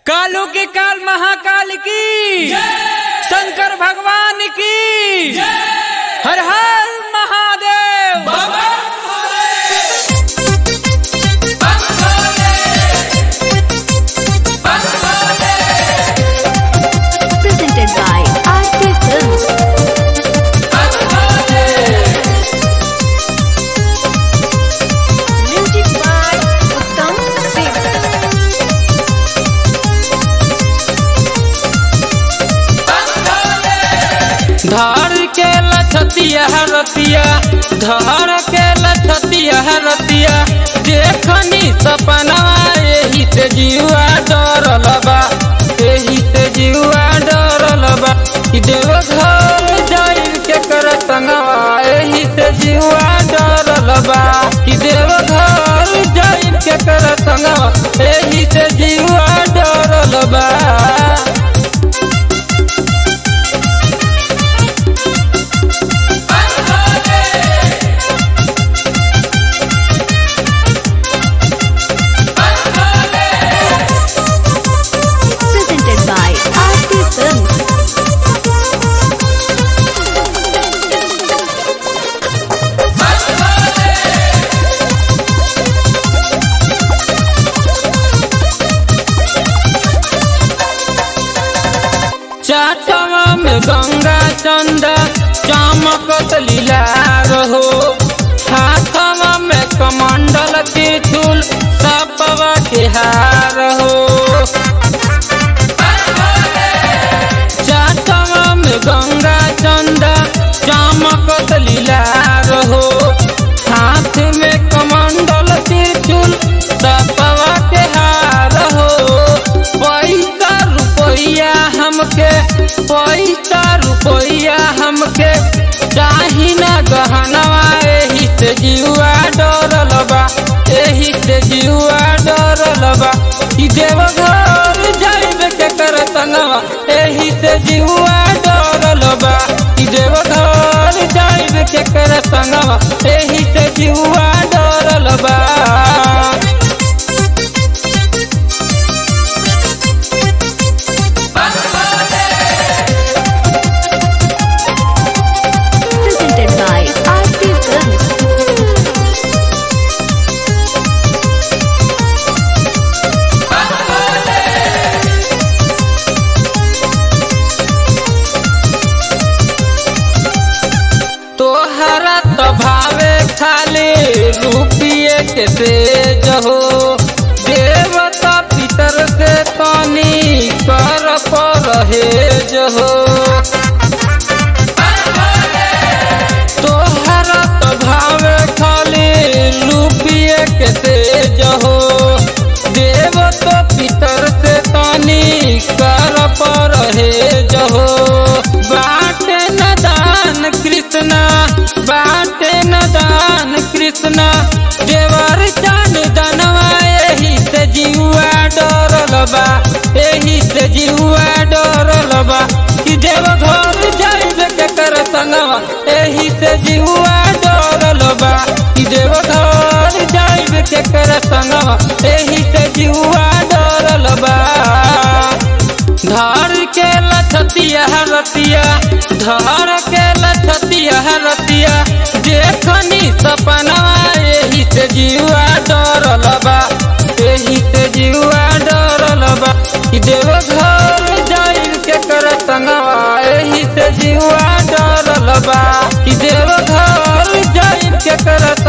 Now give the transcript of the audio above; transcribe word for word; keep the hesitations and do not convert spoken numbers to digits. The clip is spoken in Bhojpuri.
कालू के काल महाकाल की शंकर भगवान की हर हर Mahadev. Presented by R K Films. Music by Uttam Singh. धर के लछतिया रतिया धर के लछतिया रतिया देखनी सपना एही से जीवा डरल बा एही से जीवा डरल बा कि देव घर जाई के कर संगवा एही से जीवा डरल बा कि देव घर जाई के कर संगवा एही से जीवा डरल बा। Presented by R K Films. चाटवा में गंगा चंदा चमकत लीला रहो हाथवा में कमंडल के चूल सपवा के हार हो। चाटवा में गंगा चंदा चमकत लीला रहो हाथ में कमंडल के चूल सपवा के हार हो। पैसा रुपया हमके पैसा रुपया हमके चाही ना गहनवा एही से जीवा डरल बा एही से जीवा डरल बा कि देव घर जाइब के कर संगवा एही से जीवा डरल बा कि देव घर जाइब के कर संगवा एही से जीवा डरल बा। Presented by R K Films. तोहरा तो भावे खाली रुपये के तेज हो देवता पितर से पानी कर परहेज हो। तोहरा तो भावे खाली रुपये के तेज हो देवता पितर से पानी कर परहेज हो। बाटे न दान कृष्णा बाटे न दान कृष्णा देवर चान दनवा एही से जीवा डरल बा एही से जीवा डरल बा कि देव घर जाइब के कर संगवा एही से जीवा डरल बा कि देव घर जाइब के कर संगवा एही से जीवा डरल बा। धर के लछतिया रतिया धर के लछतिया रतिया देखनी सपना एही से जीवा डरल बा एही से जीवा डरल बा कि देव घर जाई के कर संगवा एही से जीवा डरल बा कि देव घर जाई के कर